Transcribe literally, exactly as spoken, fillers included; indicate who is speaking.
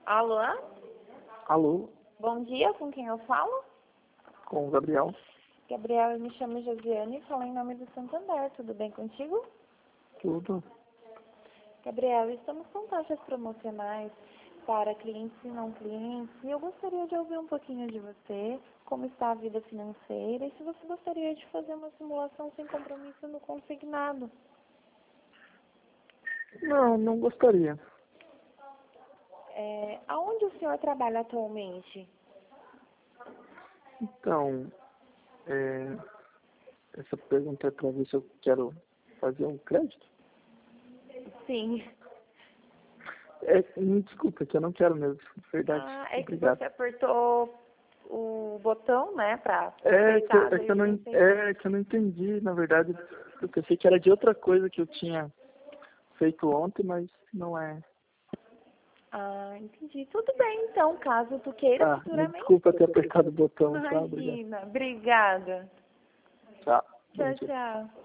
Speaker 1: Alô?
Speaker 2: Alô,
Speaker 1: Bom dia, com quem eu falo?
Speaker 2: com o Gabriel.
Speaker 1: Gabriel, eu me chamo Josiane e falo em nome do Santander. Tudo bem contigo?
Speaker 2: Tudo.
Speaker 1: Gabriel, estamos com taxas promocionais para clientes e não clientes e eu gostaria de ouvir um pouquinho de você, como está a vida financeira e se você gostaria de fazer uma simulação sem compromisso no consignado.
Speaker 2: Não, não gostaria.
Speaker 1: É, aonde o senhor trabalha atualmente?
Speaker 2: Então, é, essa pergunta é para ver se eu quero fazer um crédito?
Speaker 1: Sim.
Speaker 2: É, me desculpa, que eu não quero mesmo, de verdade.
Speaker 1: Ah, é que
Speaker 2: Obrigado.
Speaker 1: você apertou o botão, né, para
Speaker 2: É que,
Speaker 1: aceitar.
Speaker 2: é, que eu não, é que eu não entendi, na verdade. Eu pensei que era de outra coisa que eu tinha feito ontem, mas não é.
Speaker 1: Ah, entendi. Tudo bem, então, caso tu queira
Speaker 2: Tá, me
Speaker 1: futuramente.
Speaker 2: desculpa ter apertado o botão, tá? Obrigado.
Speaker 1: Imagina. Obrigada.
Speaker 2: Tchau. Bom
Speaker 1: Tchau,
Speaker 2: dia.
Speaker 1: tchau.